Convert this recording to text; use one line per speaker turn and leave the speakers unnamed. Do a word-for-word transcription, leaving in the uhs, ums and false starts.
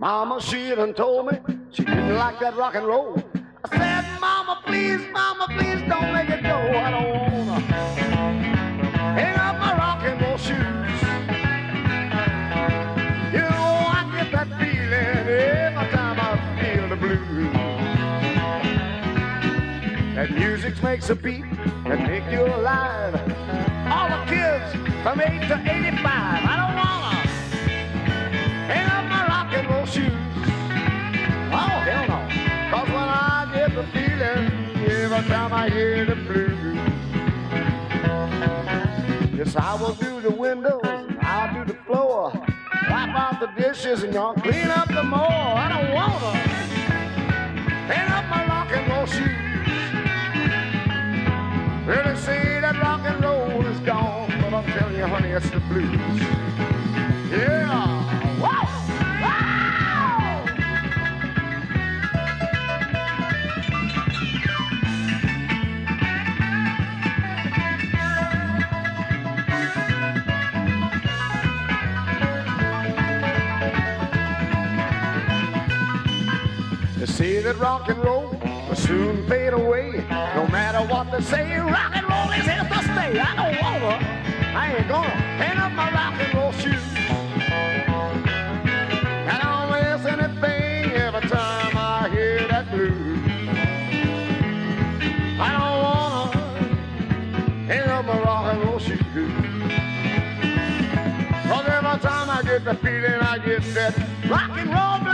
Mama, she done told me she didn't like that rock and roll. I said, Mama, please, Mama, please don't make it go. I don't wanna hang up my rock and roll shoes. You know, I get that feeling every time I feel the blues. That music makes a beat that make you alive. All the kids from eight to eighty-five. I don't wanna hang up my rock and roll shoes. Oh, hell no. Cause when I get the feeling, every time I hear the blues, yes, I will do the windows, I'll do the floor, wipe out the dishes and y'all clean up the more. I don't wanna hang up my rock and roll shoes. Really say that rock and roll is gone, but I'm telling you, honey, it's the blues. Yeah. Wow. Wow. They say that rock and roll will soon fade away. No matter what they say, rock and roll is here to stay. I don't wanna, I ain't gonna hang up my rock and roll shoes. I don't miss anything every time I hear that blues. I don't wanna hang up my rock and roll shoes. Cause every time I get the feeling, I get that rock and roll blues.